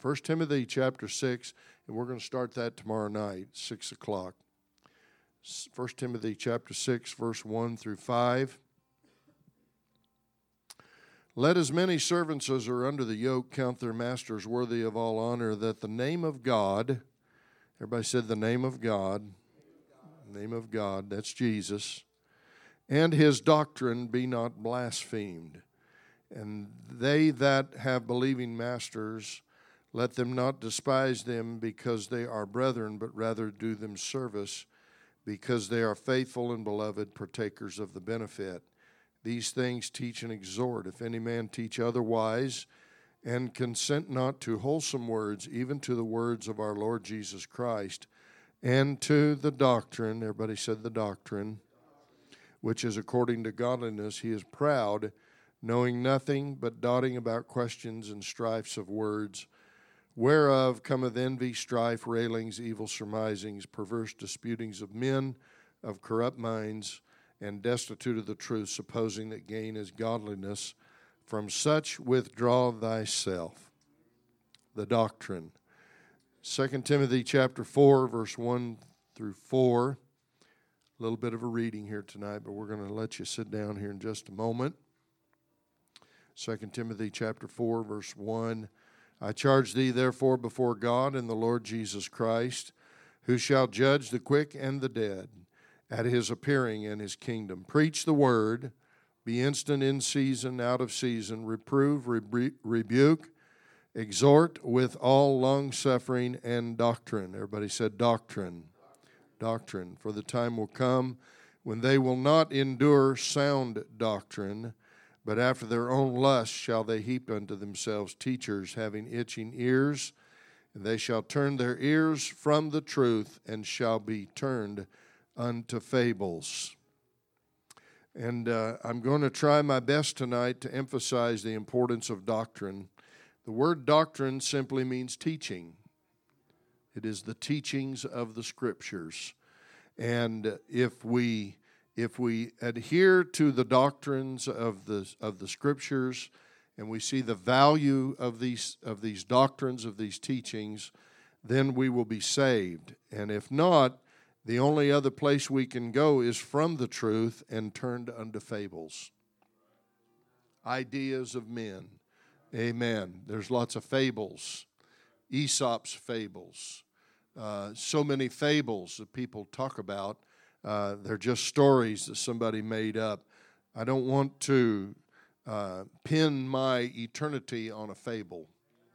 1 Timothy chapter 6, and we're going to start that tomorrow night, 6 o'clock. 1 Timothy chapter 6, verse 1 through 5. Let as many servants as are under the yoke count their masters worthy of all honor, that the name of God, everybody said the name of God, name of God, that's Jesus, and his doctrine be not blasphemed. And they that have believing masters, let them not despise them because they are brethren, but rather do them service, because they are faithful and beloved partakers of the benefit. These things teach and exhort. If any man teach otherwise, and consent not to wholesome words, even to the words of our Lord Jesus Christ, and to the doctrine, everybody said the doctrine, which is according to godliness, he is proud, knowing nothing, but dotting about questions and strifes of words, whereof cometh envy, strife, railings, evil surmisings, perverse disputings of men of corrupt minds, and destitute of the truth, supposing that gain is godliness. From such withdraw thyself. The doctrine. 2 Timothy chapter 4, verse 1 through 4. A little bit of a reading here tonight, but we're going to let you sit down here in just a moment. 2 Timothy chapter 4, verse 1. I charge thee therefore before God and the Lord Jesus Christ, who shall judge the quick and the dead, at his appearing in his kingdom. Preach the word, be instant in season, out of season, reprove, rebuke, exhort with all longsuffering and doctrine. Everybody said doctrine. Doctrine. For the time will come when they will not endure sound doctrine, but after their own lust shall they heap unto themselves teachers having itching ears, and they shall turn their ears from the truth and shall be turned unto fables. And I'm going to try my best tonight to emphasize the importance of doctrine. The word doctrine simply means teaching. It is the teachings of the Scriptures. And if we adhere to the doctrines of the Scriptures, and we see the value of these doctrines, of these teachings, then we will be saved. And if not, the only other place we can go is from the truth and turned unto fables. Ideas of men. Amen. There's lots of fables. Aesop's fables. So many fables that people talk about. They're just stories that somebody made up. I don't want to pin my eternity on a fable.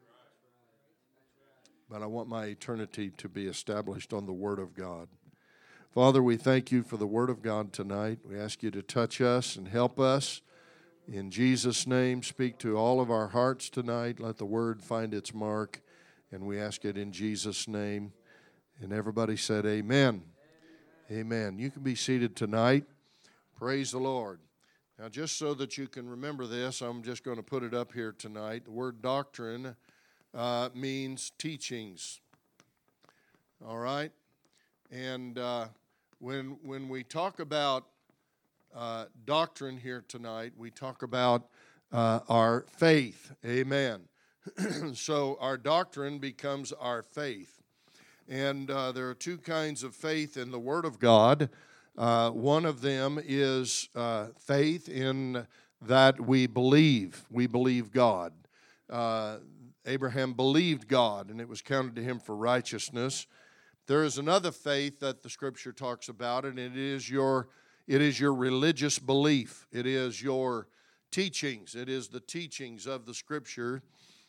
But I want my eternity to be established on the Word of God. Father, we thank you for the Word of God tonight. We ask you to touch us and help us. In Jesus' name, speak to all of our hearts tonight. Let the Word find its mark. And we ask it in Jesus' name. And everybody said amen. Amen. You can be seated tonight. Praise the Lord. Now, just so that you can remember this, I'm just going to put it up here tonight. The word doctrine means teachings. All right? And when we talk about doctrine here tonight, we talk about our faith. Amen. So our doctrine becomes our faith. And there are two kinds of faith in the Word of God. One of them is faith in that we believe. We believe God. Abraham believed God, and it was counted to him for righteousness. There is another faith that the Scripture talks about, and it is your religious belief. It is your teachings. It is the teachings of the Scripture.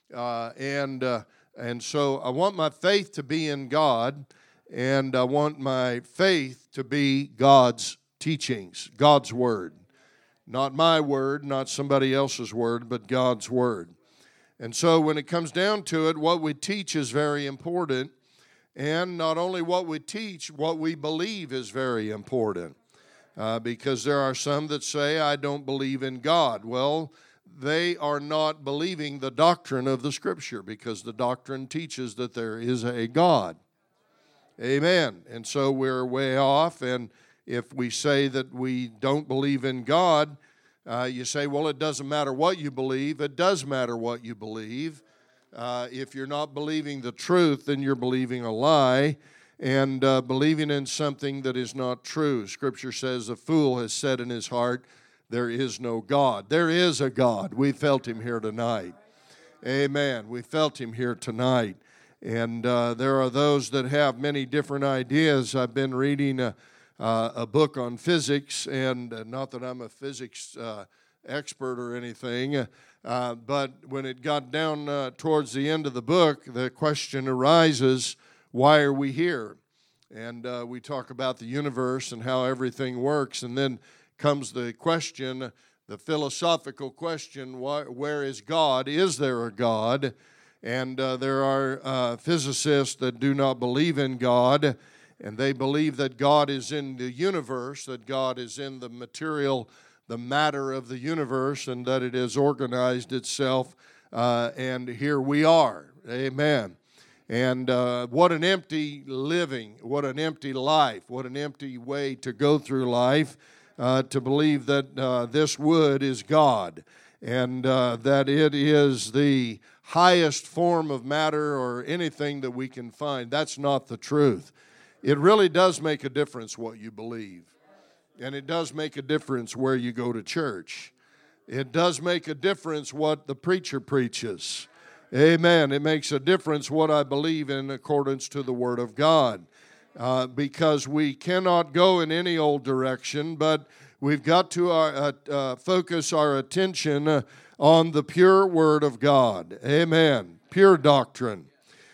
And so I want my faith to be in God, and I want my faith to be God's teachings, God's Word. Not my word, not somebody else's word, but God's Word. And so when it comes down to it, what we teach is very important. And not only what we teach, what we believe is very important. Because there are some that say, I don't believe in God. Well, they are not believing the doctrine of the Scripture, because the doctrine teaches that there is a God. Amen. And so we're way off, and if we say that we don't believe in God, you say, well, it doesn't matter what you believe. It does matter what you believe. If you're not believing the truth, then you're believing a lie and believing in something that is not true. Scripture says, a fool has said in his heart, there is no God. There is a God. We felt Him here tonight. Amen. We felt Him here tonight. And there are those that have many different ideas. I've been reading a book on physics, and not that I'm a physics expert or anything, but when it got down towards the end of the book, the question arises, why are we here? And we talk about the universe and how everything works, and then comes the question, the philosophical question, where is God? Is there a God? And there are physicists that do not believe in God, and they believe that God is in the universe, that God is in the material, the matter of the universe, and that it has organized itself, and here we are. Amen. And what an empty living, what an empty life, what an empty way to go through life, to believe that this wood is God, and that it is the highest form of matter or anything that we can find. That's not the truth. It really does make a difference what you believe. And it does make a difference where you go to church. It does make a difference what the preacher preaches. Amen. It makes a difference what I believe in accordance to the Word of God. Because we cannot go in any old direction, but we've got to focus our attention on the pure Word of God. Amen. Pure doctrine.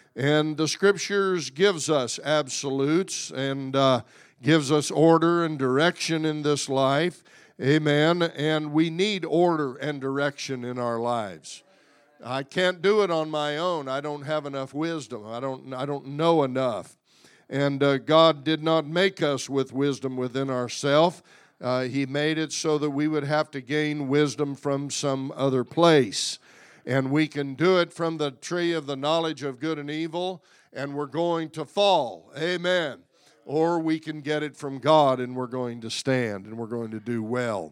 And the Scriptures gives us absolutes and gives us order and direction in this life. Amen. And we need order and direction in our lives. I can't do it on my own. I don't have enough wisdom. I don't know enough. And God did not make us with wisdom within ourselves. He made it so that we would have to gain wisdom from some other place. And we can do it from the tree of the knowledge of good and evil, and we're going to fall. Amen. Or we can get it from God, and we're going to stand, and we're going to do well.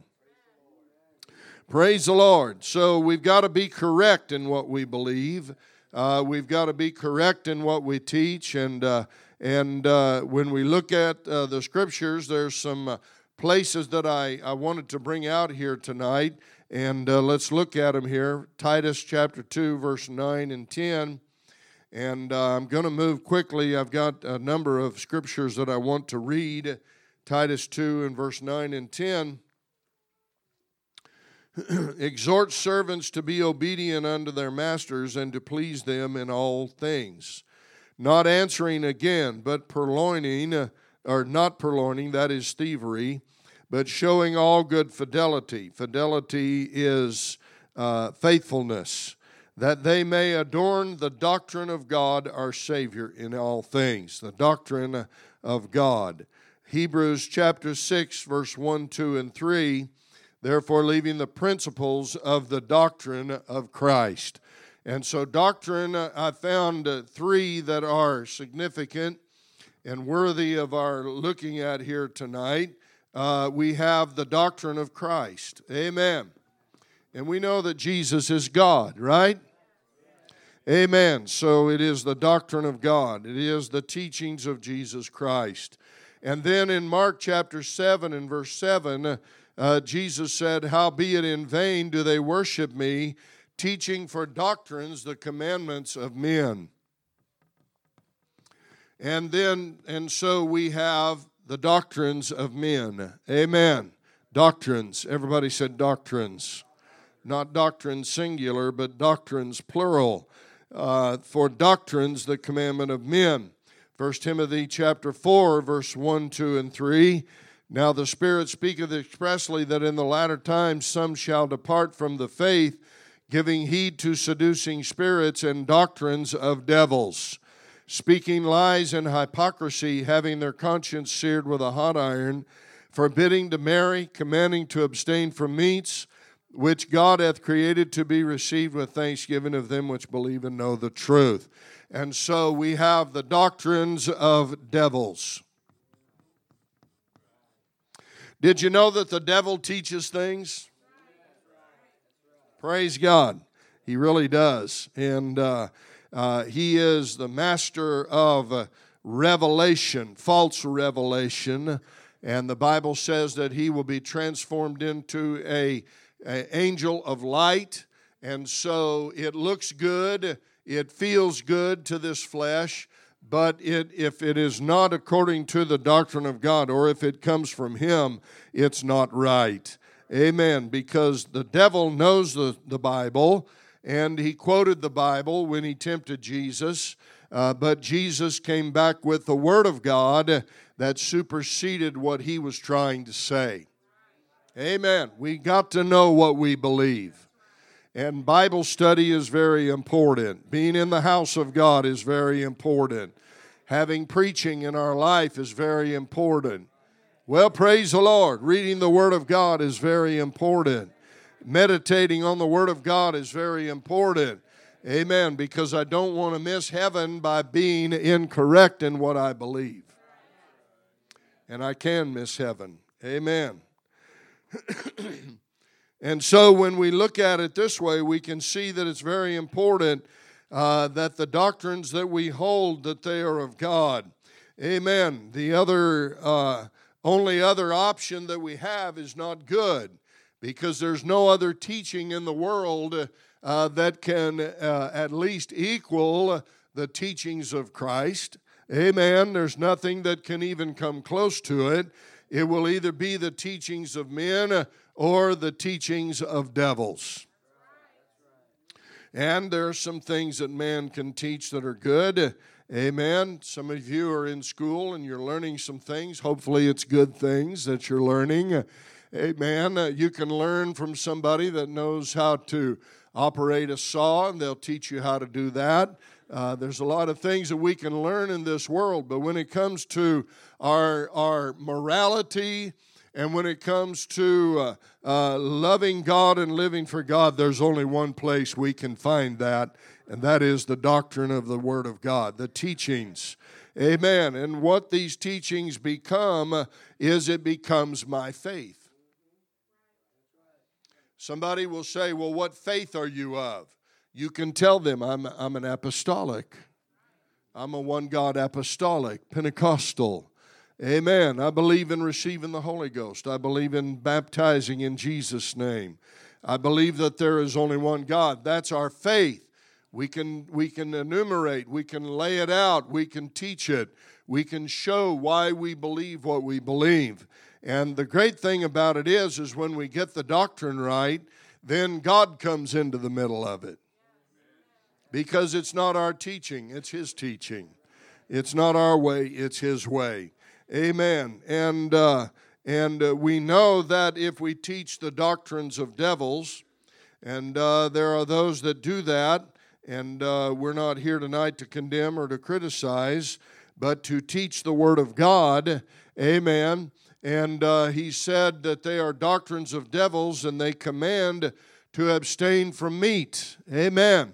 Praise the Lord. So we've got to be correct in what we believe. We've got to be correct in what we teach. And when we look at the Scriptures, there's some places that I wanted to bring out here tonight. And let's look at them here. Titus chapter 2, verse 9 and 10. And I'm going to move quickly. I've got a number of Scriptures that I want to read. Titus 2 and verse 9 and 10. Exhort servants to be obedient unto their masters and to please them in all things. Not answering again, but purloining, or not purloining, that is thievery, but showing all good fidelity. Fidelity is faithfulness, that they may adorn the doctrine of God our Savior in all things. The doctrine of God. Hebrews chapter 6, verse 1, 2, and 3. Therefore, leaving the principles of the doctrine of Christ. And so doctrine, I found three that are significant and worthy of our looking at here tonight. We have the doctrine of Christ. Amen. And we know that Jesus is God, right? Amen. So it is the doctrine of God. It is the teachings of Jesus Christ. And then in Mark chapter 7 and verse 7, Jesus said, howbeit in vain do they worship me, teaching for doctrines the commandments of men. And so we have the doctrines of men. Amen. Doctrines. Everybody said doctrines. Not doctrines singular, but doctrines plural. For doctrines, the commandment of men. 1 Timothy chapter 4, verse 1, 2, and 3. Now the Spirit speaketh expressly that in the latter times some shall depart from the faith, giving heed to seducing spirits and doctrines of devils, speaking lies and hypocrisy, having their conscience seared with a hot iron, forbidding to marry, commanding to abstain from meats, which God hath created to be received with thanksgiving of them which believe and know the truth. And so we have the doctrines of devils. Did you know that the devil teaches things? Praise God. He really does. And he is the master of revelation, false revelation. And the Bible says that he will be transformed into an angel of light. And so it looks good, it feels good to this flesh, but if it is not according to the doctrine of God, or if it comes from him, it's not right. Amen. Because the devil knows the Bible, and he quoted the Bible when he tempted Jesus, but Jesus came back with the Word of God that superseded what he was trying to say. Amen. We got to know what we believe. And Bible study is very important. Being in the house of God is very important. Having preaching in our life is very important. Well, praise the Lord. Reading the Word of God is very important. Meditating on the Word of God is very important. Amen. Because I don't want to miss heaven by being incorrect in what I believe. And I can miss heaven. Amen. And so when we look at it this way, we can see that it's very important that the doctrines that we hold, that they are of God. Amen. The only other option that we have is not good, because there's no other teaching in the world that can at least equal the teachings of Christ. Amen. There's nothing that can even come close to it. It will either be the teachings of men or the teachings of devils. And there are some things that man can teach that are good. Amen. Some of you are in school and you're learning some things. Hopefully it's good things that you're learning. Amen. You can learn from somebody that knows how to operate a saw, and they'll teach you how to do that. There's a lot of things that we can learn in this world, but when it comes to our morality, and when it comes to loving God and living for God, there's only one place we can find that, and that is the doctrine of the Word of God, the teachings. Amen. And what these teachings become is it becomes my faith. Somebody will say, well, what faith are you of? You can tell them, I'm an apostolic. I'm a one-God apostolic, Pentecostal. Amen. I believe in receiving the Holy Ghost. I believe in baptizing in Jesus' name. I believe that there is only one God. That's our faith. We can enumerate. We can lay it out. We can teach it. We can show why we believe what we believe. And the great thing about it is when we get the doctrine right, then God comes into the middle of it. Because it's not our teaching, it's His teaching. It's not our way, it's His way. Amen. And we know that if we teach the doctrines of devils, and there are those that do that, and we're not here tonight to condemn or to criticize, but to teach the Word of God. Amen. And he said that they are doctrines of devils, and they command to abstain from meat. Amen.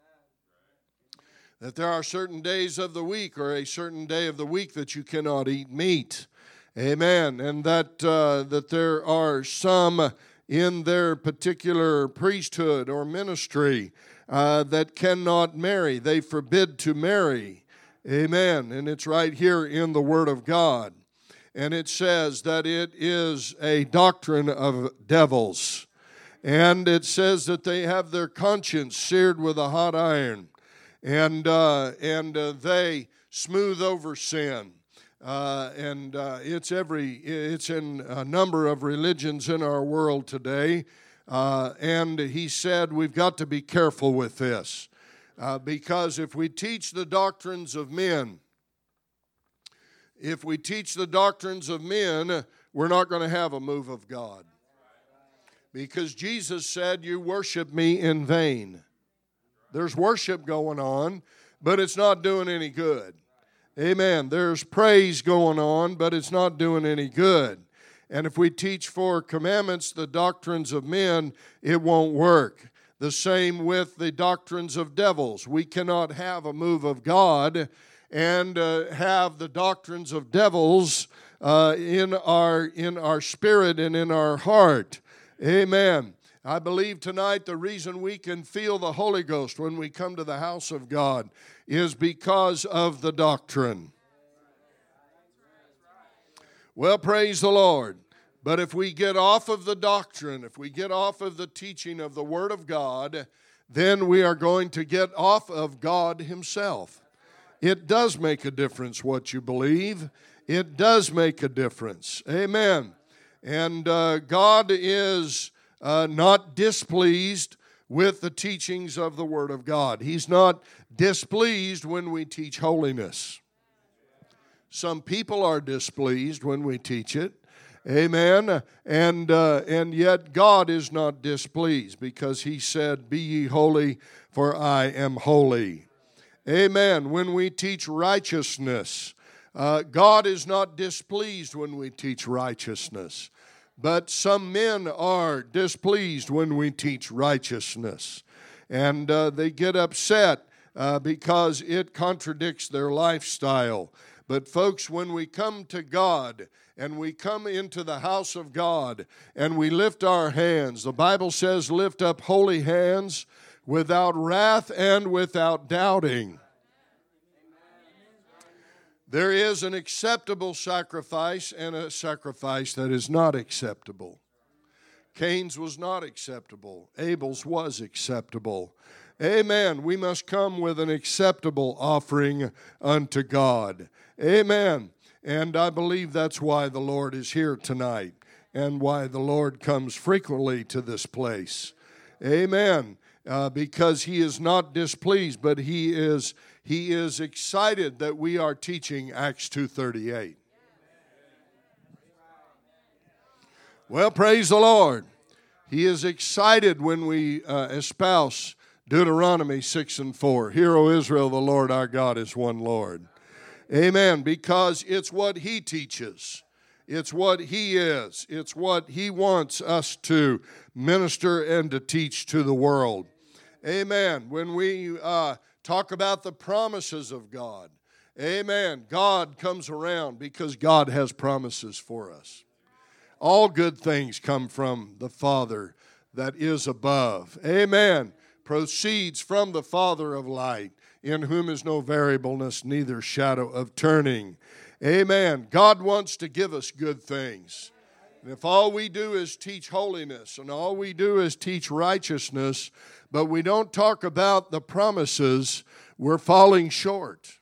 That there are certain days of the week, or a certain day of the week, that you cannot eat meat. Amen. And that there are some in their particular priesthood or ministry that cannot marry. They forbid to marry. Amen. And it's right here in the Word of God. And it says that it is a doctrine of devils. And it says that they have their conscience seared with a hot iron. And they smooth over sin. It's in a number of religions in our world today. And he said we've got to be careful with this. Because if we teach the doctrines of men, we're not going to have a move of God. Because Jesus said, you worship me in vain. There's worship going on, but it's not doing any good. Amen. There's praise going on, but it's not doing any good. And if we teach for commandments, the doctrines of men, it won't work. The same with the doctrines of devils. We cannot have a move of God and have the doctrines of devils in our spirit and in our heart. Amen. I believe tonight the reason we can feel the Holy Ghost when we come to the house of God is because of the doctrine. Well, praise the Lord. But if we get off of the doctrine, if we get off of the teaching of the Word of God, then we are going to get off of God Himself. It does make a difference what you believe. It does make a difference. Amen. And God is not displeased with the teachings of the Word of God. He's not displeased when we teach holiness. Some people are displeased when we teach it. Amen. And yet God is not displeased because He said, "Be ye holy, for I am holy." Amen. When we teach righteousness, God is not displeased when we teach righteousness. But some men are displeased when we teach righteousness. And they get upset because it contradicts their lifestyle. But folks, when we come to God and we come into the house of God and we lift our hands, the Bible says, lift up holy hands without wrath and without doubting. There is an acceptable sacrifice and a sacrifice that is not acceptable. Cain's was not acceptable. Abel's was acceptable. Amen. We must come with an acceptable offering unto God. Amen. And I believe that's why the Lord is here tonight and why the Lord comes frequently to this place. Amen. Because He is not displeased, but He is excited that we are teaching Acts 2:38. Well, praise the Lord. He is excited when we espouse Deuteronomy 6:4. Hear, O Israel, the Lord our God is one Lord. Amen. Because it's what He teaches. It's what He is. It's what He wants us to minister and to teach to the world. Amen. When we talk about the promises of God, amen, God comes around because God has promises for us. All good things come from the Father that is above. Amen. Proceeds from the Father of light, in whom is no variableness, neither shadow of turning. Amen. God wants to give us good things. And if all we do is teach holiness and all we do is teach righteousness, but we don't talk about the promises, we're falling short.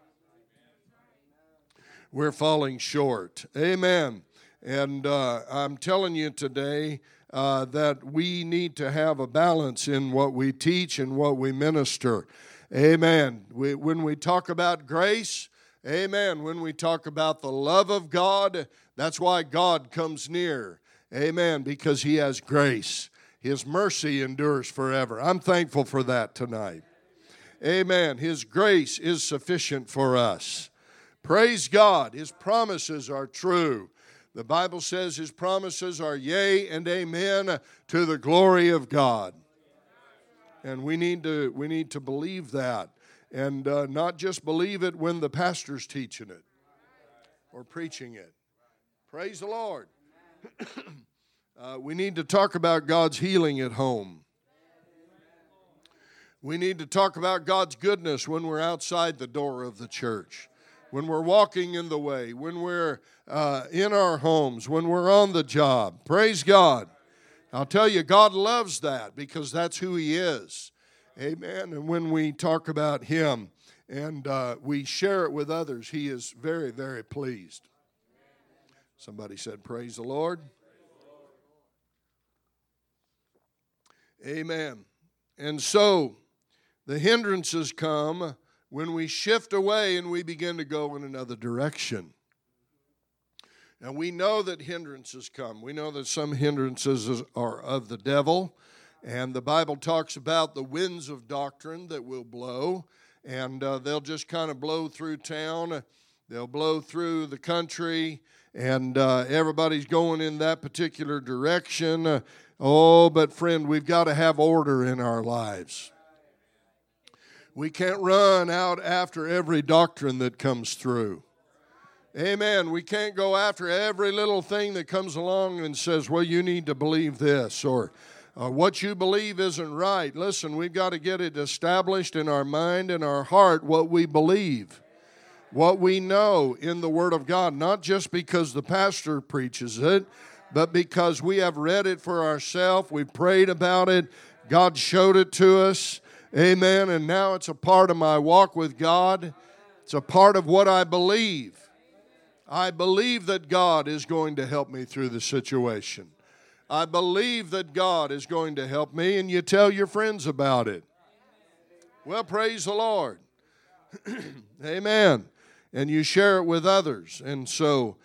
We're falling short. Amen. And I'm telling you today that we need to have a balance in what we teach and what we minister. Amen. When we talk about grace, amen, when we talk about the love of God, that's why God comes near. Amen, because He has grace. His mercy endures forever. I'm thankful for that tonight. Amen. His grace is sufficient for us. Praise God. His promises are true. The Bible says His promises are yea and amen to the glory of God. And we need to believe that. And not just believe it when the pastor's teaching it or preaching it. Praise the Lord. We need to talk about God's healing at home. We need to talk about God's goodness when we're outside the door of the church, when we're walking in the way, when we're in our homes, when we're on the job. Praise God. I'll tell you, God loves that because that's who He is. Amen. And when we talk about Him and we share it with others, He is very, very pleased. Somebody said, praise the Lord. Amen. And so the hindrances come when we shift away and we begin to go in another direction. And we know that hindrances come. We know that some hindrances are of the devil. And the Bible talks about the winds of doctrine that will blow. And they'll just kind of blow through town. They'll blow through the country. And everybody's going in that particular direction. But friend, we've got to have order in our lives. We can't run out after every doctrine that comes through. Amen. We can't go after every little thing that comes along and says, well, you need to believe this, or What you believe isn't right. Listen, we've got to get it established in our mind and our heart what we believe, what we know in the Word of God, not just because the pastor preaches it, but because we have read it for ourselves, we've prayed about it, God showed it to us, amen, and now it's a part of my walk with God. It's a part of what I believe. I believe that God is going to help me through the situation. I believe that God is going to help me, and you tell your friends about it. Well, praise the Lord. Amen. And you share it with others. And so,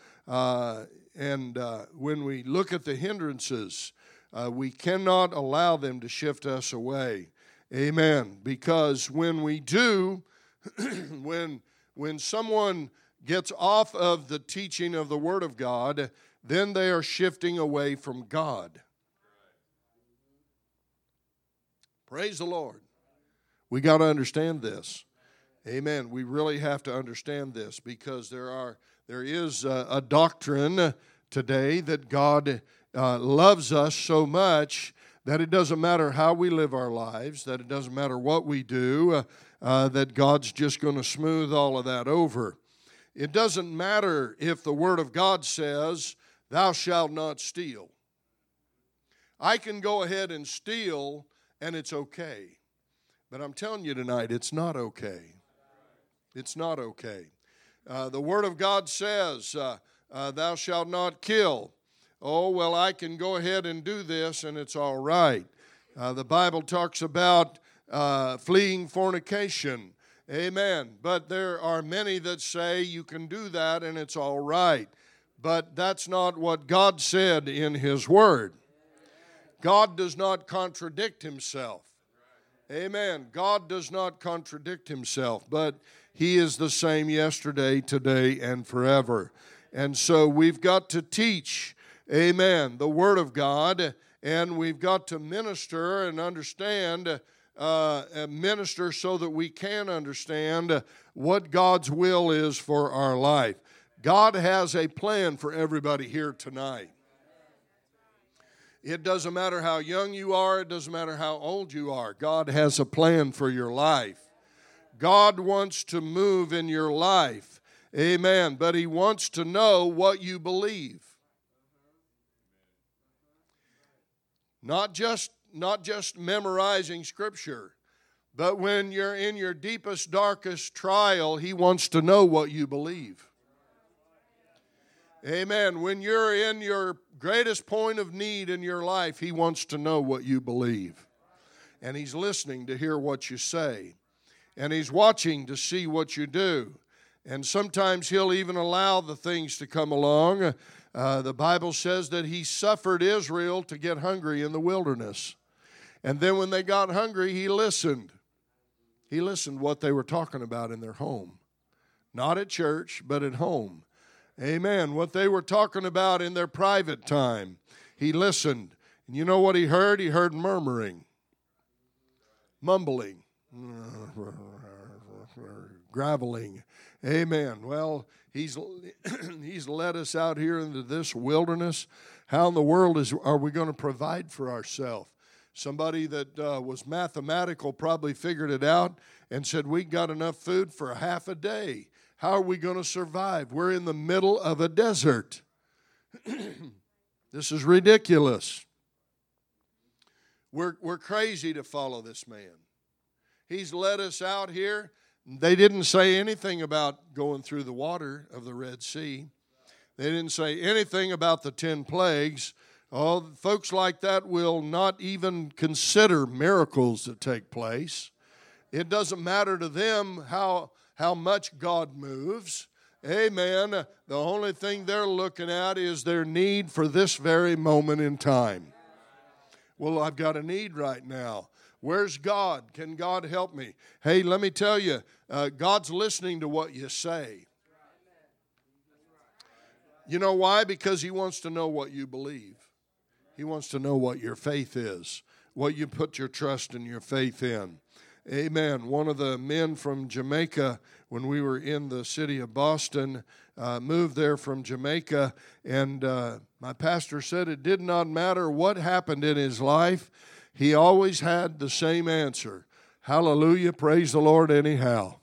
when we look at the hindrances, we cannot allow them to shift us away. Amen. Because when we do, when someone gets off of the teaching of the Word of God, then they are shifting away from God. Praise the Lord. We got to understand this. Amen. We really have to understand this because there is a doctrine today that God loves us so much that it doesn't matter how we live our lives, that it doesn't matter what we do, that God's just going to smooth all of that over. It doesn't matter if the Word of God says, "Thou shalt not steal." I can go ahead and steal, and it's okay. But I'm telling you tonight, it's not okay. It's not okay. The Word of God says, "Thou shalt not kill." Oh, well, I can go ahead and do this, and it's all right. The Bible talks about fleeing fornication. Amen. But there are many that say you can do that, and it's all right. But that's not what God said in His Word. God does not contradict Himself. Amen. God does not contradict Himself, but He is the same yesterday, today, and forever. And so we've got to teach, amen, the Word of God, and we've got to minister and understand, minister so that we can understand what God's will is for our life. God has a plan for everybody here tonight. It doesn't matter how young you are. It doesn't matter how old you are. God has a plan for your life. God wants to move in your life. Amen. But He wants to know what you believe. Not just memorizing Scripture, but when you're in your deepest, darkest trial, He wants to know what you believe. Amen. When you're in your greatest point of need in your life, He wants to know what you believe. And He's listening to hear what you say. And He's watching to see what you do. And sometimes He'll even allow the things to come along. The Bible says that He suffered Israel to get hungry in the wilderness. And then when they got hungry, He listened. He listened what they were talking about in their home. Not at church, but at home. Amen. What they were talking about in their private time. He listened. And you know what He heard? He heard murmuring, mumbling, graveling. Amen. Well, He's led us out here into this wilderness. How in the world are we going to provide for ourselves? Somebody that was mathematical probably figured it out and said, we got enough food for half a day. How are we going to survive? We're in the middle of a desert. This is ridiculous. We're crazy to follow this man. He's led us out here. They didn't say anything about going through the water of the Red Sea. They didn't say anything about the 10 plagues. Oh, folks like that will not even consider miracles that take place. It doesn't matter to them how much God moves. Amen. The only thing they're looking at is their need for this very moment in time. Well, I've got a need right now. Where's God? Can God help me? Hey, let me tell you, God's listening to what you say. You know why? Because He wants to know what you believe. He wants to know what your faith is, what you put your trust and your faith in. Amen. One of the men from Jamaica, when we were in the city of Boston, moved there from Jamaica, and my pastor said it did not matter what happened in his life, he always had the same answer. Hallelujah, praise the Lord anyhow.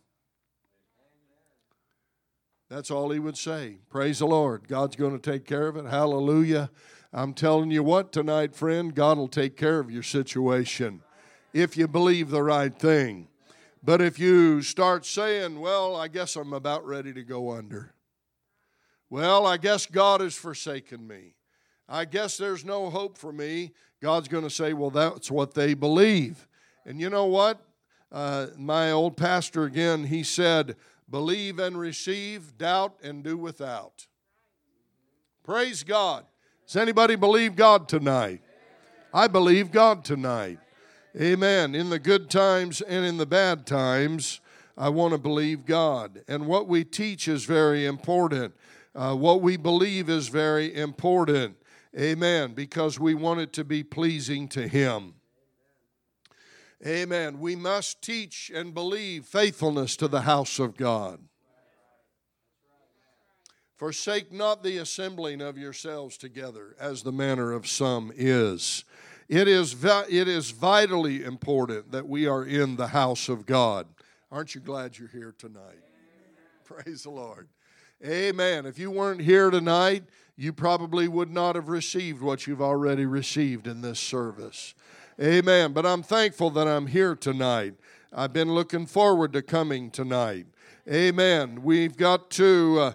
That's all he would say. Praise the Lord. God's going to take care of it. Hallelujah. I'm telling you what tonight, friend, God will take care of your situation if you believe the right thing. But if you start saying, well, I guess I'm about ready to go under. Well, I guess God has forsaken me. I guess there's no hope for me. God's going to say, well, that's what they believe. And you know what? My old pastor, again, he said, believe and receive, doubt and do without. Praise God. Does anybody believe God tonight? I believe God tonight. Amen. In the good times and in the bad times, I want to believe God. And what we teach is very important. What we believe is very important. Amen. Because we want it to be pleasing to Him. Amen. We must teach and believe faithfulness to the house of God. Forsake not the assembling of yourselves together, as the manner of some is. It is vitally important that we are in the house of God. Aren't you glad you're here tonight? Praise the Lord. Amen. If you weren't here tonight, you probably would not have received what you've already received in this service. Amen. But I'm thankful that I'm here tonight. I've been looking forward to coming tonight. Amen. We've got to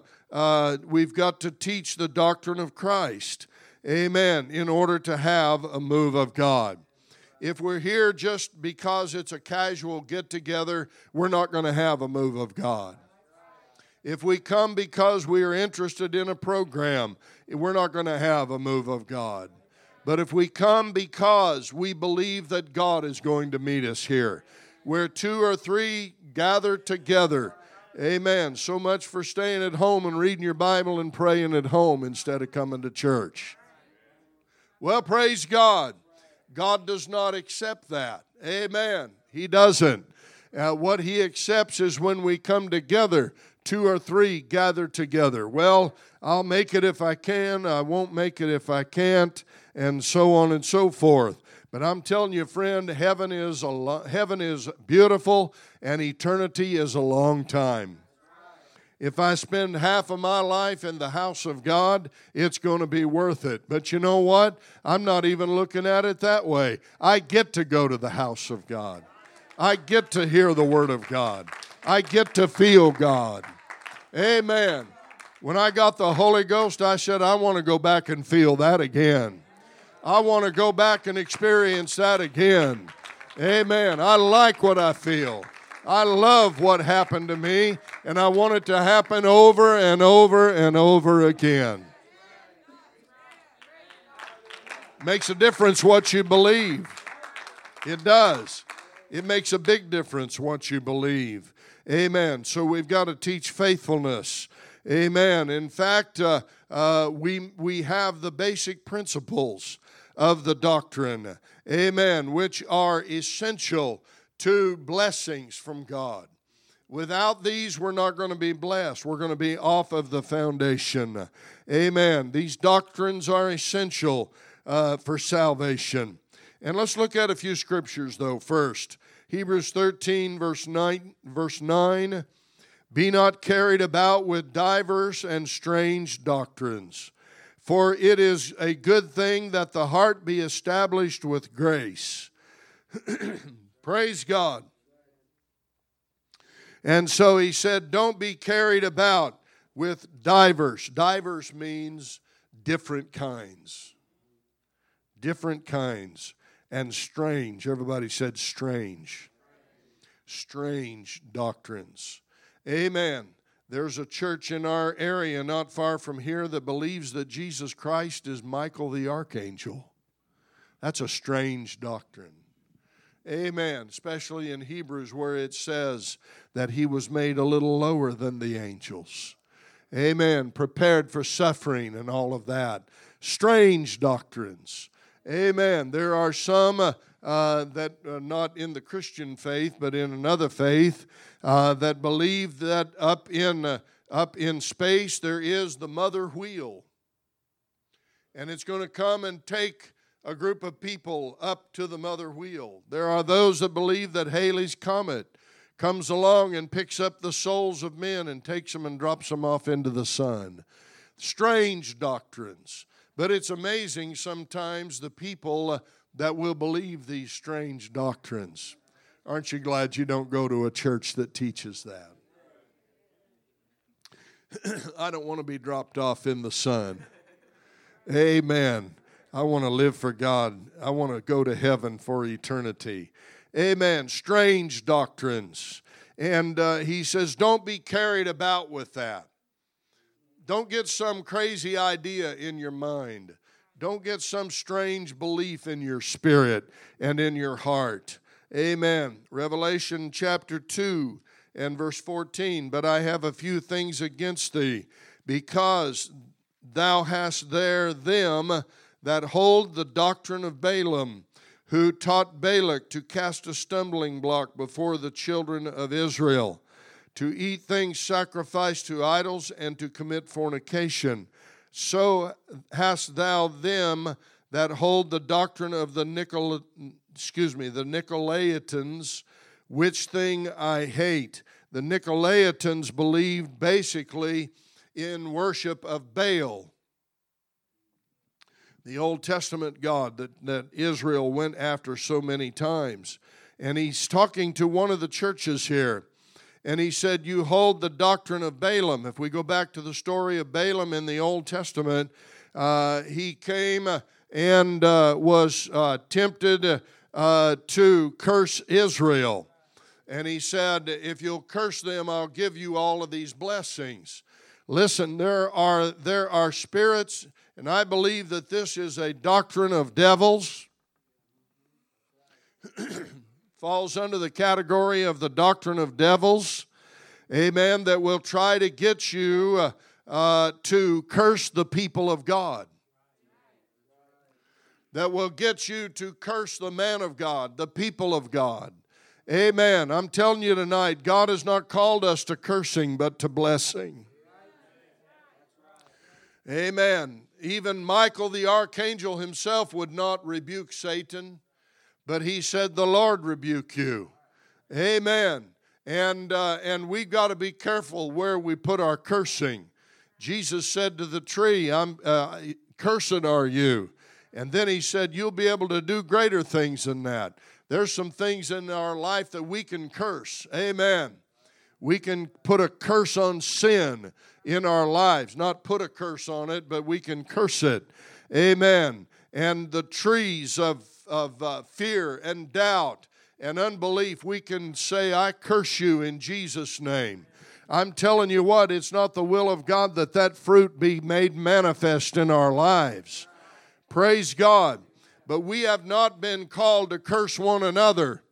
teach the doctrine of Christ. Amen. In order to have a move of God. If we're here just because it's a casual get-together, we're not going to have a move of God. If we come because we are interested in a program, we're not going to have a move of God. But if we come because we believe that God is going to meet us here, where 2 or 3 gather together, amen. So much for staying at home and reading your Bible and praying at home instead of coming to church. Well, praise God. God does not accept that. Amen. He doesn't. What He accepts is when we come together, 2 or 3 gather together. Well, I'll make it if I can. I won't make it if I can't. And so on and so forth. But I'm telling you, friend, heaven is beautiful and eternity is a long time. If I spend half of my life in the house of God, it's going to be worth it. But you know what? I'm not even looking at it that way. I get to go to the house of God. I get to hear the Word of God. I get to feel God. Amen. When I got the Holy Ghost, I said, I want to go back and feel that again. I want to go back and experience that again. Amen. I like what I feel. I love what happened to me, and I want it to happen over and over and over again. Makes a difference what you believe. It does. It makes a big difference what you believe. Amen. So we've got to teach faithfulness. Amen. In fact, we have the basic principles of the doctrine, amen, which are essential to blessings from God. Without these, we're not going to be blessed. We're going to be off of the foundation. Amen. These doctrines are essential for salvation. And let's look at a few scriptures, though, first. Hebrews 13, verse 9. Be not carried about with divers and strange doctrines. For it is a good thing that the heart be established with grace. Praise God. And so he said, don't be carried about with divers. Divers means different kinds. Different kinds. And strange. Everybody said strange. Strange doctrines. Amen. There's a church in our area not far from here that believes that Jesus Christ is Michael the Archangel. That's a strange doctrine. Amen. Especially in Hebrews where it says that he was made a little lower than the angels. Amen. Prepared for suffering and all of that. Strange doctrines. Amen. There are some not in the Christian faith, but in another faith, that believe that up in space there is the mother wheel. And it's going to come and take a group of people up to the mother wheel. There are those that believe that Halley's Comet comes along and picks up the souls of men and takes them and drops them off into the sun. Strange doctrines. But it's amazing sometimes the people that will believe these strange doctrines. Aren't you glad you don't go to a church that teaches that? I don't want to be dropped off in the sun. Amen. I want to live for God. I want to go to heaven for eternity. Amen. Strange doctrines. And he says, don't be carried about with that. Don't get some crazy idea in your mind. Don't get some strange belief in your spirit and in your heart. Amen. Revelation chapter 2 and verse 14. But I have a few things against thee, because thou hast there them that hold the doctrine of Balaam, who taught Balak to cast a stumbling block before the children of Israel, to eat things sacrificed to idols, and to commit fornication. So hast thou them that hold the doctrine of the Nicolaitans, which thing I hate. The Nicolaitans believed basically in worship of Baal, the Old Testament God that Israel went after so many times. And he's talking to one of the churches here. And he said, you hold the doctrine of Balaam. If we go back to the story of Balaam in the Old Testament, he came and was tempted to curse Israel. And he said, if you'll curse them, I'll give you all of these blessings. Listen, there are spirits, and I believe that this is a doctrine of devils. Falls under the category of the doctrine of devils. Amen. That will try to get you to curse the people of God. That will get you to curse the man of God, the people of God. Amen. I'm telling you tonight, God has not called us to cursing, but to blessing. Amen. Even Michael the archangel himself would not rebuke Satan, but he said, the Lord rebuke you. Amen. And we've got to be careful where we put our cursing. Jesus said to the tree, cursed are you. And then he said, you'll be able to do greater things than that. There's some things in our life that we can curse. Amen. We can put a curse on sin in our lives. Not put a curse on it, but we can curse it. Amen. And the trees of fear and doubt and unbelief, we can say, I curse you in Jesus' name. I'm telling you what, it's not the will of God that fruit be made manifest in our lives. Praise God. But we have not been called to curse one another.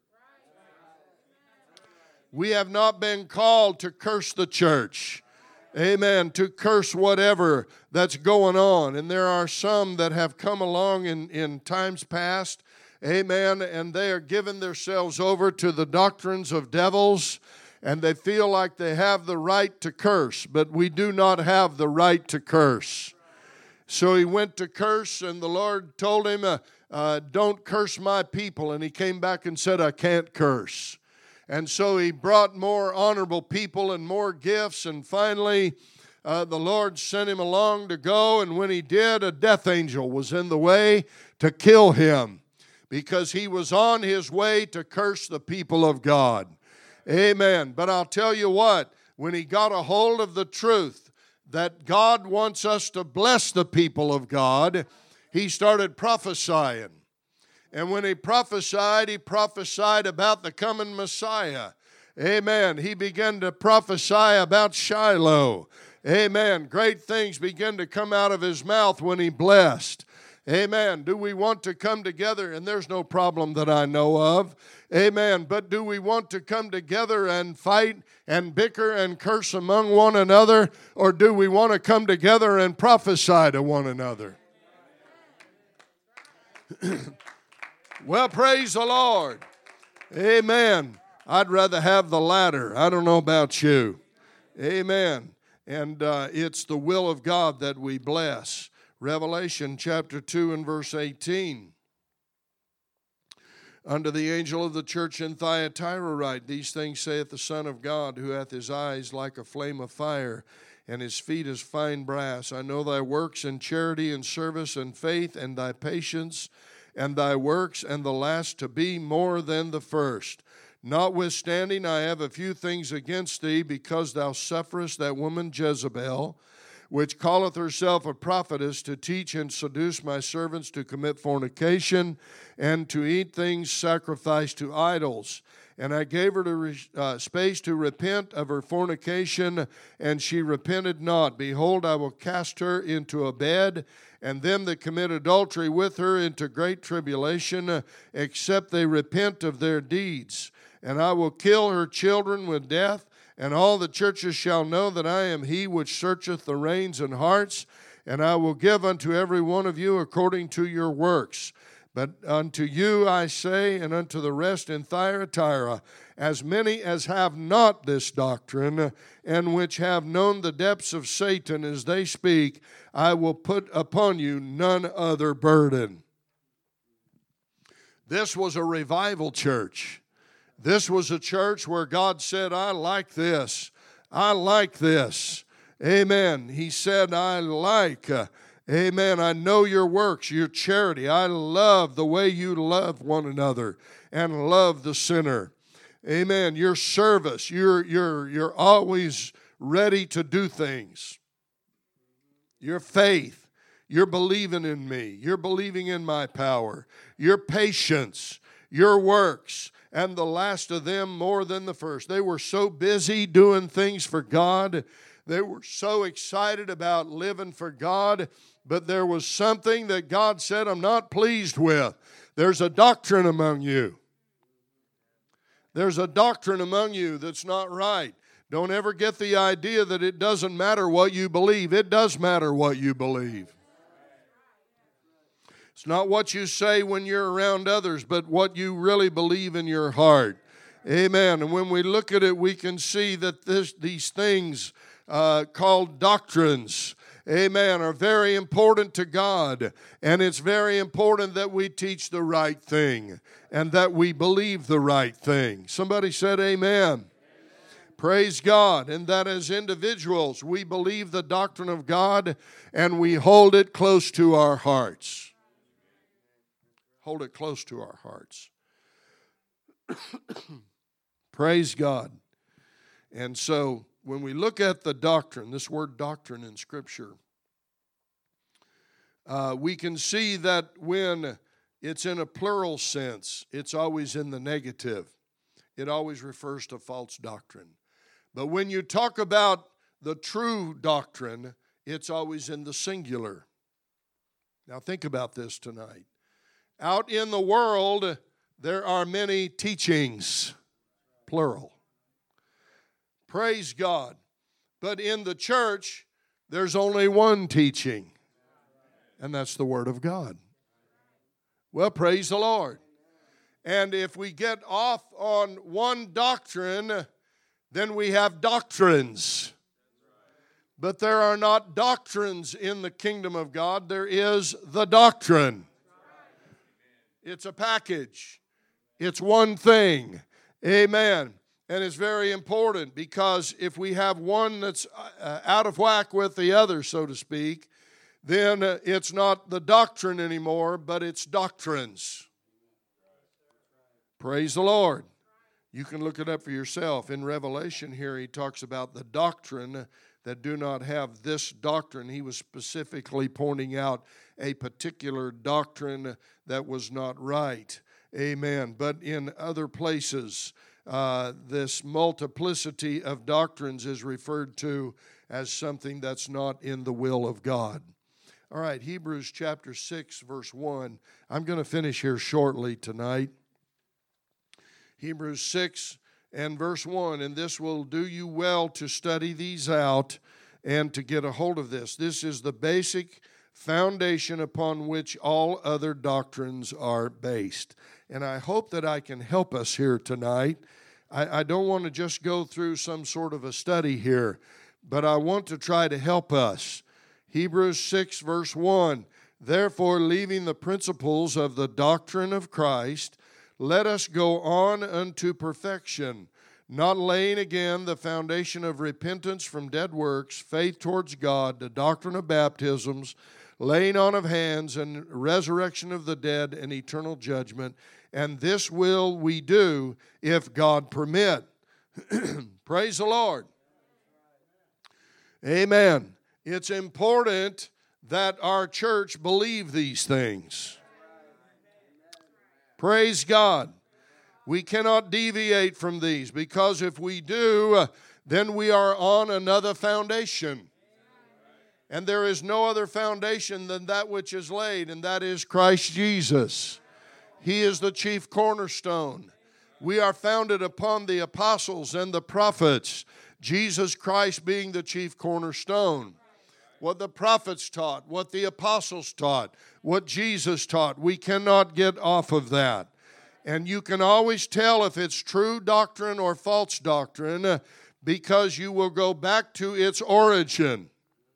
We have not been called to curse the church. Amen. To curse whatever that's going on. And there are some that have come along in times past. Amen. And they are giving themselves over to the doctrines of devils. And they feel like they have the right to curse. But we do not have the right to curse. So he went to curse, and the Lord told him, don't curse my people. And he came back and said, I can't curse. And so he brought more honorable people and more gifts. And finally, the Lord sent him along to go. And when he did, a death angel was in the way to kill him, because he was on his way to curse the people of God. Amen. But I'll tell you what, when he got a hold of the truth that God wants us to bless the people of God, he started prophesying. And when he prophesied about the coming Messiah. Amen. He began to prophesy about Shiloh. Amen. Great things began to come out of his mouth when he blessed. Amen. Do we want to come together? And there's no problem that I know of. Amen. But do we want to come together and fight and bicker and curse among one another? Or do we want to come together and prophesy to one another? Well, praise the Lord. Amen. I'd rather have the latter. I don't know about you. Amen. And it's the will of God that we bless. Revelation chapter 2 and verse 18. Unto the angel of the church in Thyatira write, These things saith the Son of God, who hath his eyes like a flame of fire, and his feet as fine brass. I know thy works and charity and service and faith and thy patience and thy works, and the last to be more than the first. Notwithstanding, I have a few things against thee, because thou sufferest that woman Jezebel, which calleth herself a prophetess, to teach and seduce my servants to commit fornication and to eat things sacrificed to idols. And I gave her space to repent of her fornication, and she repented not. Behold, I will cast her into a bed, and them that commit adultery with her into great tribulation, except they repent of their deeds. And I will kill her children with death, and all the churches shall know that I am he which searcheth the reins and hearts, and I will give unto every one of you according to your works. But unto you I say, and unto the rest in Thyatira, as many as have not this doctrine, and which have known the depths of Satan as they speak, I will put upon you none other burden. This was a revival church. This was a church where God said, I like this. I like this. Amen. He said, I like. Amen. I know your works, your charity. I love the way you love one another and love the sinner. Amen. Your service. You're always ready to do things. Your faith. You're believing in me. You're believing in my power. Your patience. Your works. And the last of them more than the first. They were so busy doing things for God. They were so excited about living for God. But there was something that God said, I'm not pleased with. There's a doctrine among you. There's a doctrine among you that's not right. Don't ever get the idea that it doesn't matter what you believe. It does matter what you believe. It's not what you say when you're around others, but what you really believe in your heart. Amen. And when we look at it, we can see that these things called doctrines, amen, are very important to God. And it's very important that we teach the right thing and that we believe the right thing. Somebody said amen. Praise God. And that as individuals, we believe the doctrine of God and we hold it close to our hearts. Hold it close to our hearts. Praise God. And so when we look at the doctrine, this word doctrine in Scripture, we can see that when it's in a plural sense, it's always in the negative. It always refers to false doctrine. But when you talk about the true doctrine, it's always in the singular. Now think about this tonight. Out in the world, there are many teachings, plural. Praise God. But in the church, there's only one teaching, and that's the Word of God. Well, praise the Lord. And if we get off on one doctrine, then we have doctrines. But there are not doctrines in the kingdom of God. There is the doctrine. It's a package. It's one thing. Amen. And it's very important because if we have one that's out of whack with the other, so to speak, then it's not the doctrine anymore, but it's doctrines. Praise the Lord. You can look it up for yourself. In Revelation here, he talks about the doctrine that do not have this doctrine. He was specifically pointing out a particular doctrine that was not right. Amen. But in other places, this multiplicity of doctrines is referred to as something that's not in the will of God. All right, Hebrews chapter 6, verse 1. I'm going to finish here shortly tonight. Hebrews 6 and verse 1. And this will do you well to study these out and to get a hold of this. This is the basic foundation upon which all other doctrines are based. And I hope that I can help us here tonight. I don't want to just go through some sort of a study here, but I want to try to help us. Hebrews 6, verse 1, therefore, leaving the principles of the doctrine of Christ, let us go on unto perfection, not laying again the foundation of repentance from dead works, faith towards God, the doctrine of baptisms, laying on of hands, and resurrection of the dead, and eternal judgment. And this will we do if God permit. Praise the Lord. Amen. It's important that our church believe these things. Praise God. We cannot deviate from these, because if we do, then we are on another foundation. And there is no other foundation than that which is laid, and that is Christ Jesus. He is the chief cornerstone. We are founded upon the apostles and the prophets, Jesus Christ being the chief cornerstone. What the prophets taught, what the apostles taught, what Jesus taught, we cannot get off of that. And you can always tell if it's true doctrine or false doctrine because you will go back to its origin.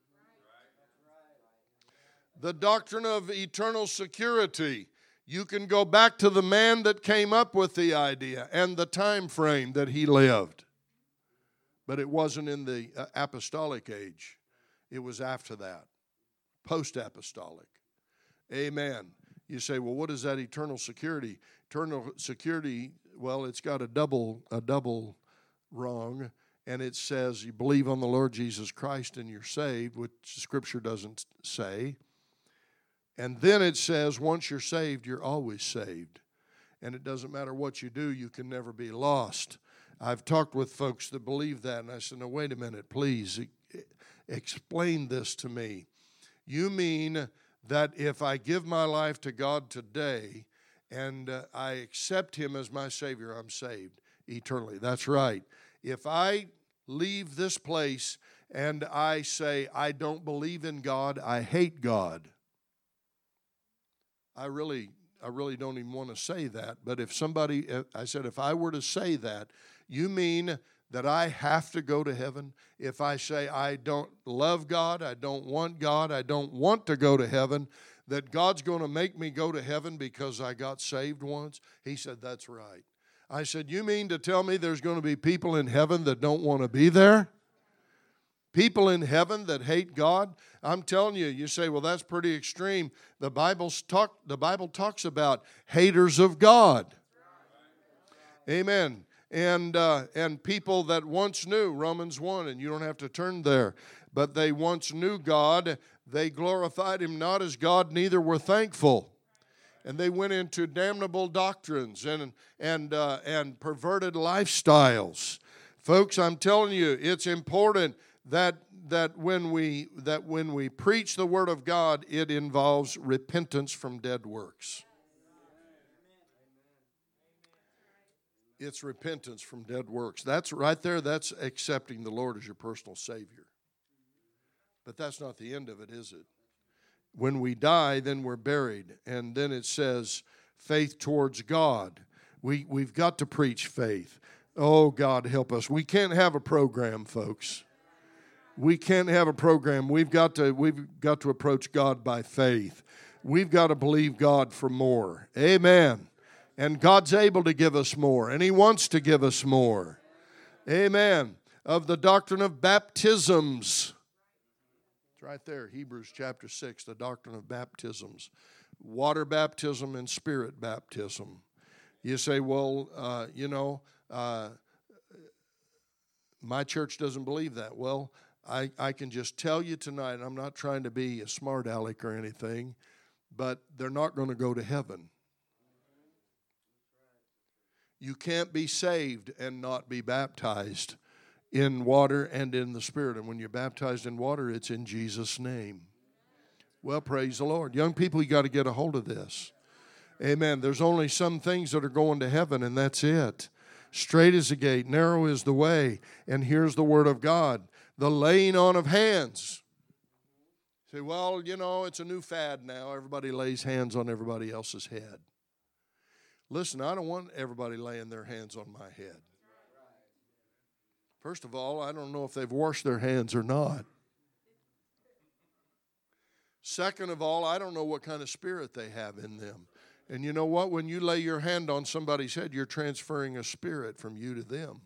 The doctrine of eternal security, you can go back to the man that came up with the idea and the time frame that he lived. But it wasn't in the apostolic age. It was after that, post-apostolic. Amen. You say, well, what is that eternal security? Eternal security, well, it's got a double wrong, and it says you believe on the Lord Jesus Christ and you're saved, which Scripture doesn't say. And then it says once you're saved, you're always saved. And it doesn't matter what you do, you can never be lost. I've talked with folks that believe that, and I said, no, wait a minute, please explain this to me. You mean that if I give my life to God today and I accept Him as my Savior, I'm saved eternally. That's right. If I leave this place and I say, I don't believe in God, I hate God, I really don't even want to say that. But if I were to say that, you mean that I have to go to heaven? If I say I don't love God, I don't want to go to heaven, that God's going to make me go to heaven because I got saved once? He said, that's right. I said, you mean to tell me there's going to be people in heaven that don't want to be there? People in heaven that hate God? I'm telling you, you say, well, that's pretty extreme. The Bible talks about haters of God. Amen. And people that once knew, Romans 1, and you don't have to turn there, but they once knew God, they glorified Him not as God, neither were thankful. And they went into damnable doctrines and perverted lifestyles. Folks, I'm telling you, it's important that when we preach the Word of God, it involves repentance from dead works. It's repentance from dead works. That's right there, that's accepting the Lord as your personal Savior. But that's not the end of it, is it? When we die, then we're buried. And then it says faith towards God. We've got to preach faith. Oh, God, help us. We can't have a program, folks. We can't have a program. We've got to approach God by faith. We've got to believe God for more. Amen. And God's able to give us more, and He wants to give us more. Amen. Of the doctrine of baptisms. It's right there, Hebrews chapter 6, the doctrine of baptisms. Water baptism and spirit baptism. You say, well, my church doesn't believe that. Well, I can just tell you tonight, I'm not trying to be a smart aleck or anything, but they're not going to go to heaven. You can't be saved and not be baptized in water and in the Spirit. And when you're baptized in water, it's in Jesus' name. Well, praise the Lord. Young people, you got to get a hold of this. Amen. There's only some things that are going to heaven, and that's it. Straight is the gate, narrow is the way, and here's the word of God. The laying on of hands. Say, well, it's a new fad now. Everybody lays hands on everybody else's head. Listen, I don't want everybody laying their hands on my head. First of all, I don't know if they've washed their hands or not. Second of all, I don't know what kind of spirit they have in them. And you know what? When you lay your hand on somebody's head, you're transferring a spirit from you to them.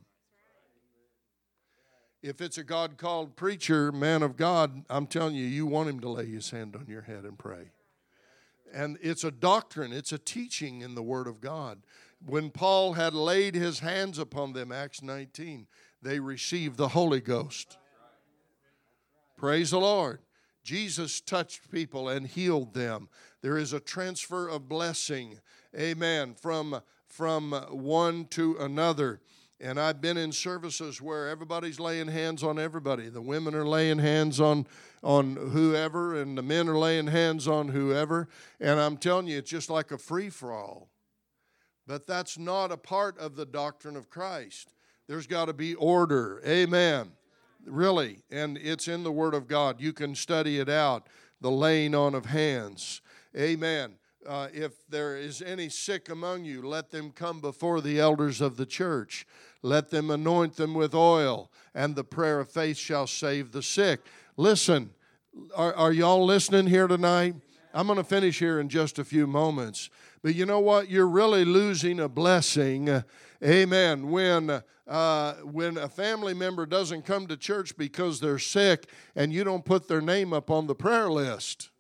If it's a God-called preacher, man of God, I'm telling you, you want him to lay his hand on your head and pray. And it's a doctrine, it's a teaching in the Word of God. When Paul had laid his hands upon them, Acts 19, they received the Holy Ghost. Praise the Lord. Jesus touched people and healed them. There is a transfer of blessing, amen, from one to another. And I've been in services where everybody's laying hands on everybody. The women are laying hands on whoever, and the men are laying hands on whoever. And I'm telling you, it's just like a free-for-all. But that's not a part of the doctrine of Christ. There's got to be order. Amen. Really. And it's in the Word of God. You can study it out, the laying on of hands. Amen. If there is any sick among you, let them come before the elders of the church. Let them anoint them with oil, and the prayer of faith shall save the sick. Listen, are y'all listening here tonight? I'm going to finish here in just a few moments. But you know what? You're really losing a blessing, amen, when a family member doesn't come to church because they're sick and you don't put their name up on the prayer list.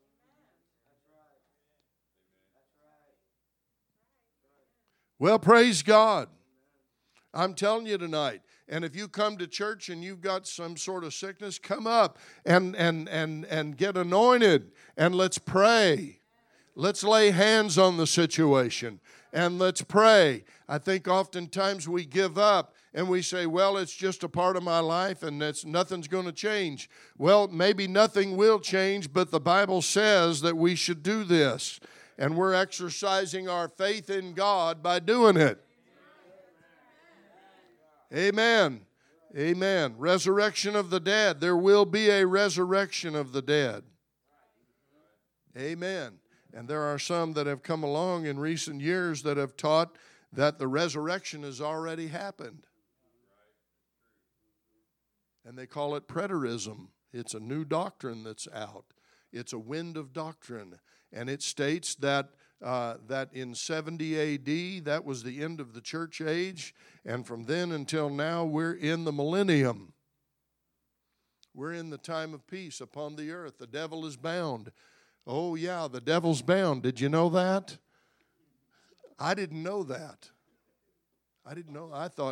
Well, praise God. I'm telling you tonight. And if you come to church and you've got some sort of sickness, come up and get anointed and let's pray. Let's lay hands on the situation and let's pray. I think oftentimes we give up and we say, well, it's just a part of my life and nothing's going to change. Well, maybe nothing will change, but the Bible says that we should do this. And we're exercising our faith in God by doing it. Amen. Amen. Resurrection of the dead. There will be a resurrection of the dead. Amen. And there are some that have come along in recent years that have taught that the resurrection has already happened. And they call it preterism. It's a new doctrine that's out. It's a wind of doctrine. And it states that in 70 A.D., that was the end of the church age. And from then until now, we're in the millennium. We're in the time of peace upon the earth. The devil is bound. Oh, yeah, the devil's bound. Did you know that? I didn't know that. I didn't know. I thought,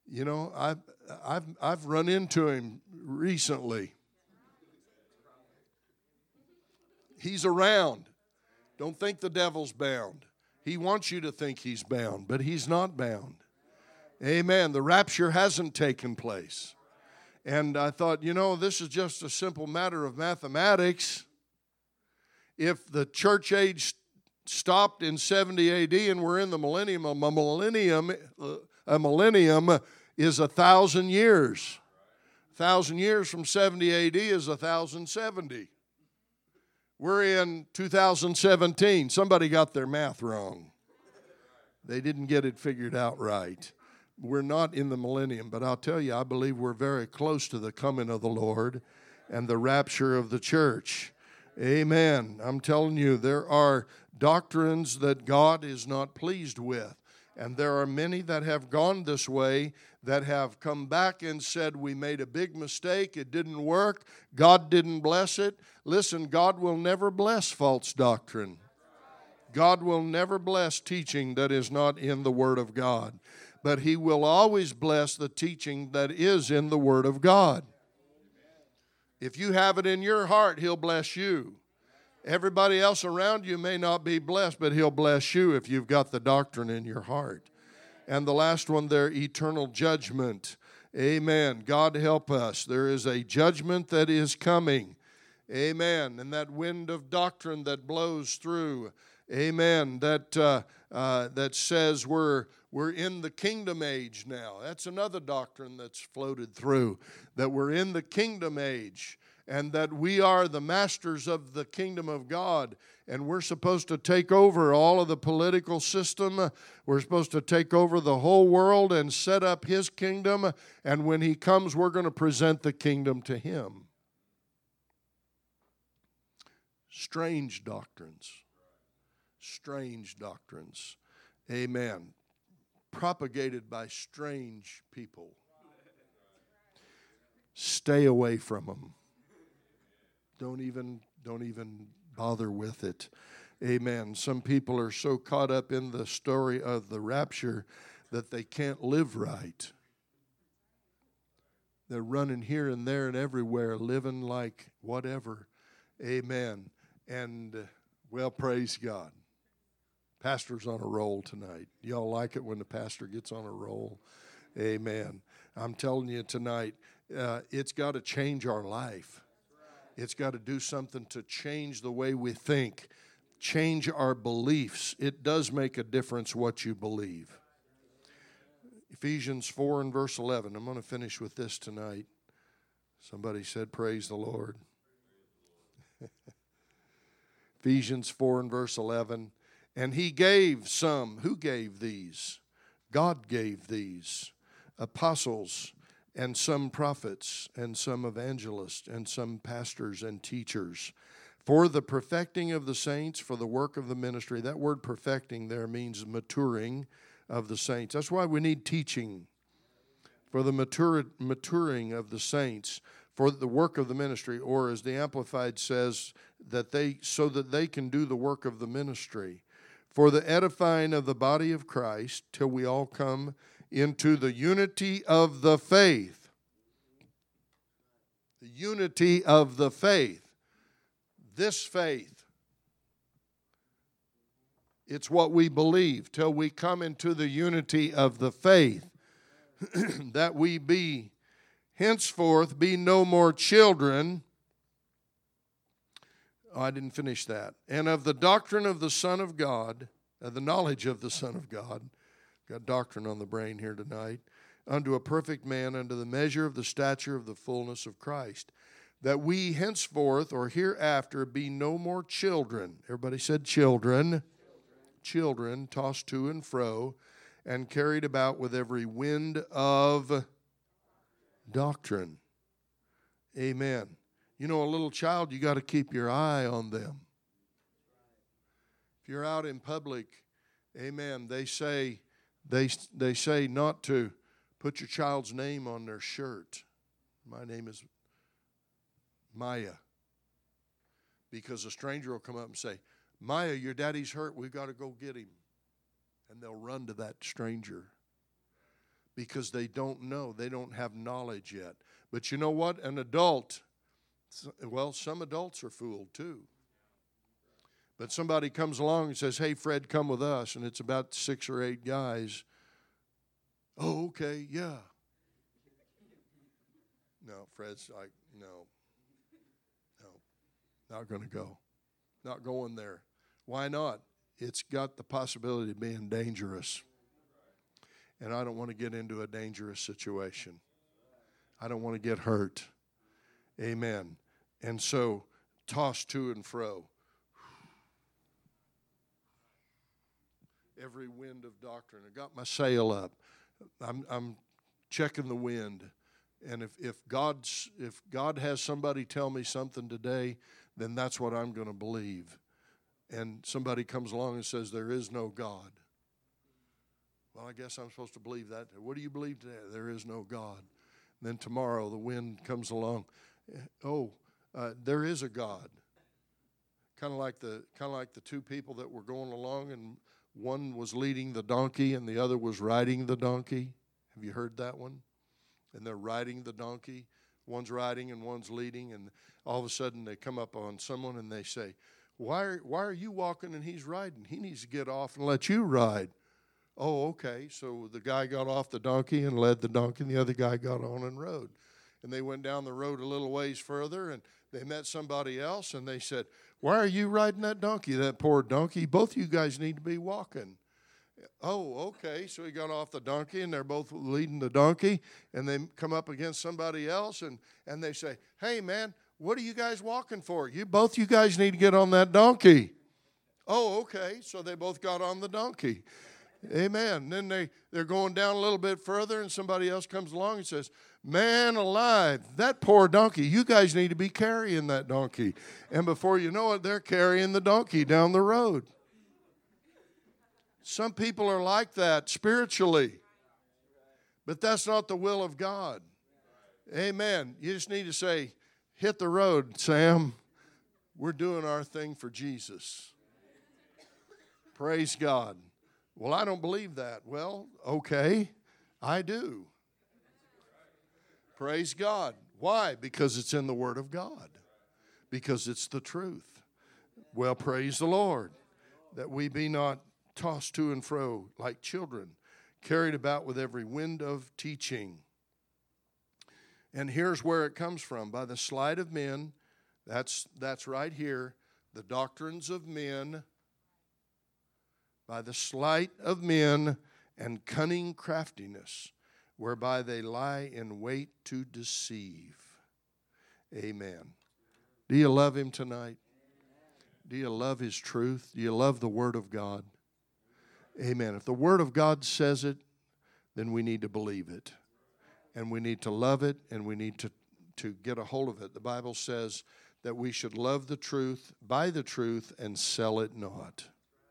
I've run into him recently. He's around. Don't think the devil's bound. He wants you to think he's bound, but he's not bound. Amen. The rapture hasn't taken place. And I thought, this is just a simple matter of mathematics. If the church age stopped in 70 AD and we're in the millennium, a millennium is 1,000 years. 1,000 years from 70 AD is 1,070. We're in 2017. Somebody got their math wrong. They didn't get it figured out right. We're not in the millennium, but I'll tell you, I believe we're very close to the coming of the Lord and the rapture of the church. Amen. I'm telling you, there are doctrines that God is not pleased with. And there are many that have gone this way that have come back and said, we made a big mistake, it didn't work, God didn't bless it. Listen, God will never bless false doctrine. God will never bless teaching that is not in the Word of God. But He will always bless the teaching that is in the Word of God. If you have it in your heart, He'll bless you. Everybody else around you may not be blessed, but He'll bless you if you've got the doctrine in your heart. And the last one there, eternal judgment. Amen. God help us. There is a judgment that is coming. Amen. And that wind of doctrine that blows through. Amen. That says we're in the kingdom age now. That's another doctrine that's floated through, that we're in the kingdom age. and that we are the masters of the kingdom of God, and we're supposed to take over all of the political system. We're supposed to take over the whole world and set up His kingdom, and when He comes, we're going to present the kingdom to Him. Strange doctrines. Strange doctrines. Amen. Propagated by strange people. Stay away from them. Don't even bother with it. Amen. Some people are so caught up in the story of the rapture that they can't live right. They're running here and there and everywhere, living like whatever. Amen. And, well, praise God. Pastor's on a roll tonight. Y'all like it when the pastor gets on a roll? Amen. I'm telling you tonight, it's got to change our life. It's got to do something to change the way we think, change our beliefs. It does make a difference what you believe. Ephesians 4 and verse 11. I'm going to finish with this tonight. Somebody said, praise the Lord. Ephesians 4 and verse 11. And He gave some. Who gave these? God gave these. Apostles, and some prophets, and some evangelists, and some pastors and teachers, for the perfecting of the saints, for the work of the ministry. That word perfecting there means maturing of the saints. That's why we need teaching. For the maturing of the saints, for the work of the ministry, or as the Amplified says, so that they can do the work of the ministry. For the edifying of the body of Christ, till we all come into the unity of the faith. The unity of the faith. This faith. It's what we believe. Till we come into the unity of the faith. That we be, henceforth, be no more children. Oh, I didn't finish that. And of the doctrine of the Son of God, the knowledge of the Son of God. Got doctrine on the brain here tonight. Unto a perfect man, unto the measure of the stature of the fullness of Christ. That we henceforth or hereafter be no more children. Everybody said children. Children tossed to and fro and carried about with every wind of doctrine. Amen. You know, a little child, you got to keep your eye on them. If you're out in public, amen, they say not to put your child's name on their shirt. My name is Maya. Because a stranger will come up and say, Maya, your daddy's hurt. We've got to go get him. And they'll run to that stranger. Because they don't know. They don't have knowledge yet. But you know what? An adult, well, some adults are fooled too. But somebody comes along and says, hey, Fred, come with us. And it's about 6 or 8 guys. Oh, okay, yeah. No, Fred's like, no, not going to go. Not going there. Why not? It's got the possibility of being dangerous. And I don't want to get into a dangerous situation. I don't want to get hurt. Amen. And so, tossed to and fro. Every wind of doctrine. I got my sail up. I'm checking the wind. And if God has somebody tell me something today, then that's what I'm going to believe. And somebody comes along and says, there is no God. Well, I guess I'm supposed to believe that. What do you believe today? There is no God. And then tomorrow the wind comes along. There is a God. Kind of like the 2 people that were going along, and one was leading the donkey and the other was riding the donkey. Have you heard that one? And they're riding the donkey. One's riding and one's leading, and all of a sudden they come up on someone and they say, why are you walking and he's riding? He needs to get off and let you ride. Oh, okay. So the guy got off the donkey and led the donkey, and the other guy got on and rode. And they went down the road a little ways further, and they met somebody else, and they said, why are you riding that donkey, that poor donkey? Both of you guys need to be walking. Oh, okay. So he got off the donkey, and they're both leading the donkey, and they come up against somebody else, and they say, hey, man, What are you guys walking for? Both you guys need to get on that donkey. Oh, okay. So they both got on the donkey. Amen. Then they're going down a little bit further, and somebody else comes along and says, man alive, that poor donkey, you guys need to be carrying that donkey. And before you know it, they're carrying the donkey down the road. Some people are like that spiritually, but that's not the will of God. Amen. You just need to say, hit the road, Sam. We're doing our thing for Jesus. Praise God. Well, I don't believe that. Well, okay, I do. Praise God. Why? Because it's in the Word of God. Because it's the truth. Well, praise the Lord. That we be not tossed to and fro like children, carried about with every wind of teaching. And here's where it comes from. By the sleight of men, that's right here, the doctrines of men, by the sleight of men and cunning craftiness, whereby they lie in wait to deceive. Amen. Do you love Him tonight? Do you love His truth? Do you love the Word of God? Amen. If the Word of God says it, then we need to believe it. And we need to love it, and we need to get a hold of it. The Bible says that we should love the truth, buy the truth, and sell it not.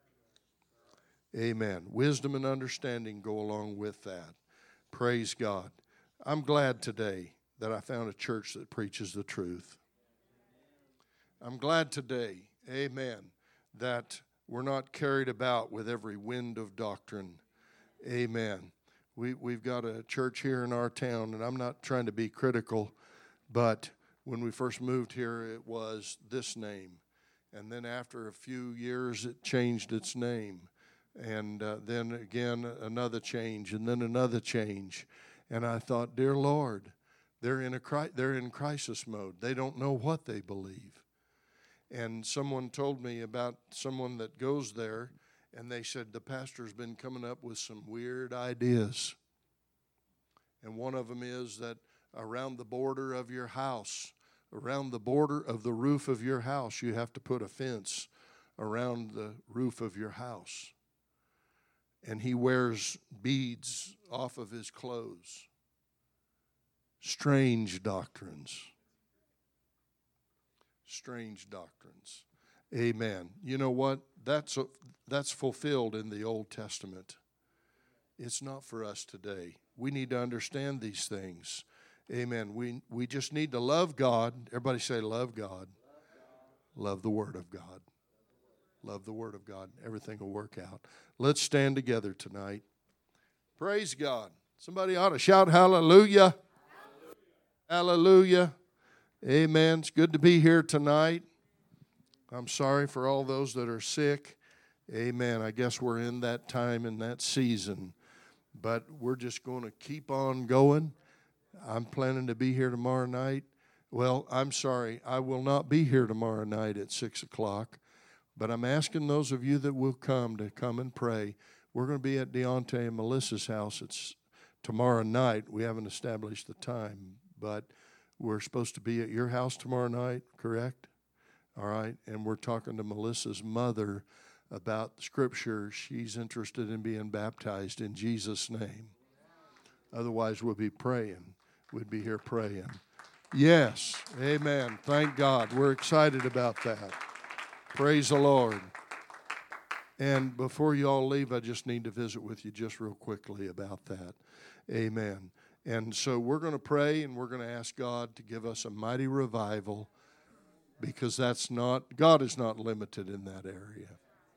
Amen. Wisdom and understanding go along with that. Praise God. I'm glad today that I found a church that preaches the truth. I'm glad today, amen, that we're not carried about with every wind of doctrine. Amen. We've got a church here in our town, and I'm not trying to be critical, but when we first moved here, it was this name. And then after a few years, it changed its name. And then again, another change, and then another change. And I thought, dear Lord, they're in crisis mode. They don't know what they believe. And someone told me about someone that goes there, and they said the pastor's been coming up with some weird ideas. And one of them is that around the border of your house, around the border of the roof of your house, you have to put a fence around the roof of your house. And he wears beads off of his clothes. Strange doctrines. Strange doctrines. Amen. You know what? That's fulfilled in the Old Testament. It's not for us today. We need to understand these things. Amen. We just need to love God. Everybody say, love God. Love the Word of God. Love the Word of God. Everything will work out. Let's stand together tonight. Praise God. Somebody ought to shout hallelujah. Hallelujah. Amen. It's good to be here tonight. I'm sorry for all those that are sick. Amen. I guess we're in that time and that season. But we're just going to keep on going. I'm planning to be here tomorrow night. Well, I'm sorry. I will not be here tomorrow night at 6 o'clock. But I'm asking those of you that will come to come and pray. We're going to be at Deontay and Melissa's house. It's tomorrow night. We haven't established the time, but we're supposed to be at your house tomorrow night, correct? All right. And we're talking to Melissa's mother about Scripture. She's interested in being baptized in Jesus' name. Otherwise, we'll be praying. We'd be here praying. Yes. Amen. Thank God. We're excited about that. Praise the Lord. And before you all leave, I just need to visit with you just real quickly about that. Amen. And so we're going to pray, and we're going to ask God to give us a mighty revival, because God is not limited in that area.